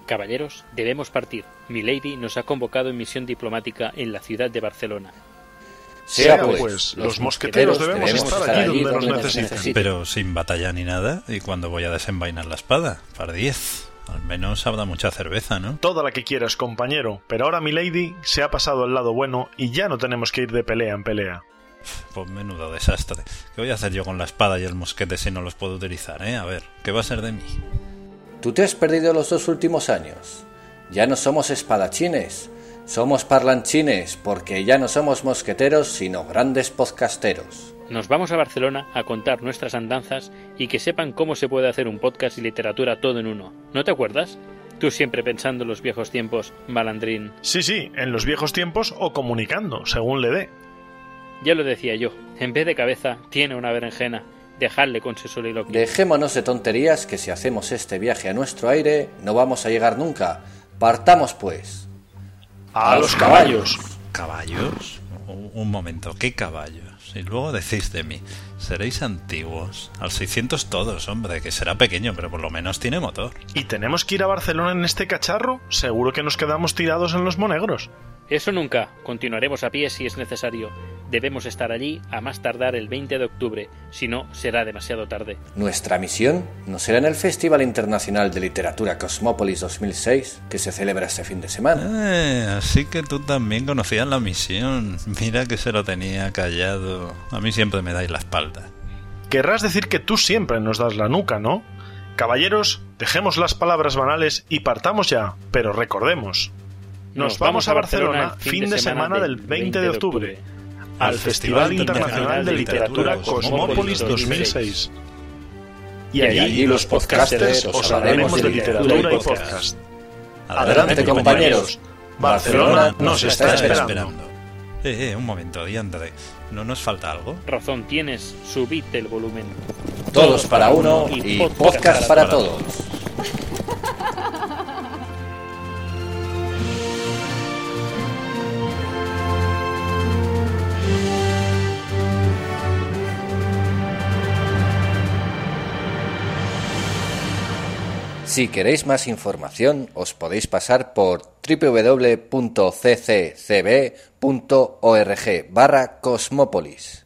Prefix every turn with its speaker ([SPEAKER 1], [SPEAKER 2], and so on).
[SPEAKER 1] Caballeros, debemos partir. Milady nos ha convocado en misión diplomática en la ciudad de Barcelona.
[SPEAKER 2] Sea pues, los mosqueteros debemos estar allí donde nos necesiten.
[SPEAKER 3] Pero sin batalla ni nada, ¿y cuándo voy a desenvainar la espada? Par 10. Al menos habrá mucha cerveza, ¿no?
[SPEAKER 2] Toda la que quieras, compañero, pero ahora Milady se ha pasado al lado bueno y ya no tenemos que ir de pelea en pelea.
[SPEAKER 3] Pues menudo desastre. ¿Qué voy a hacer yo con la espada y el mosquete si no los puedo utilizar, A ver, ¿qué va a ser de mí?
[SPEAKER 4] Tú te has perdido los 2 últimos años. Ya no somos espadachines, somos parlanchines, porque ya no somos mosqueteros, sino grandes podcasteros.
[SPEAKER 1] Nos vamos a Barcelona a contar nuestras andanzas y que sepan cómo se puede hacer un podcast y literatura todo en uno. ¿No te acuerdas? Tú siempre pensando en los viejos tiempos, malandrín.
[SPEAKER 2] Sí, en los viejos tiempos o comunicando, según le dé.
[SPEAKER 1] Ya lo decía yo, en vez de cabeza, tiene una berenjena. Dejadle con su soliloquio.
[SPEAKER 4] Dejémonos de tonterías, que si hacemos este viaje a nuestro aire, no vamos a llegar nunca. Partamos, pues.
[SPEAKER 2] ¡A los caballos!
[SPEAKER 3] ¿Caballos? Un momento, ¿qué caballos? Y luego decís de mí, seréis antiguos. Al 600 todos, hombre, que será pequeño, pero por lo menos tiene motor.
[SPEAKER 2] ¿Y tenemos que ir a Barcelona en este cacharro? Seguro que nos quedamos tirados en los monegros.
[SPEAKER 1] Eso nunca. Continuaremos a pie si es necesario. Debemos estar allí a más tardar el 20 de octubre, si no será demasiado tarde.
[SPEAKER 4] Nuestra misión no será en el Festival Internacional de Literatura Cosmópolis 2006, que se celebra este fin de semana.
[SPEAKER 3] Así que tú también conocías la misión. Mira que se lo tenía callado. A mí siempre me dais la espalda.
[SPEAKER 2] Querrás decir que tú siempre nos das la nuca, ¿no? Caballeros, dejemos las palabras banales y partamos ya, pero recordemos. Nos vamos a Barcelona fin de semana del 20 de octubre. Al Festival Internacional de Literatura Cosmópolis 2006. Y allí los podcasters os hablaremos de literatura y podcast. Adelante, compañeros. Barcelona nos está esperando.
[SPEAKER 3] Un momento, diantre. ¿No nos falta algo?
[SPEAKER 1] Razón tienes, subid el volumen.
[SPEAKER 4] Todos para uno y podcast para todos. Si queréis más información, os podéis pasar por www.cccb.org/Cosmópolis.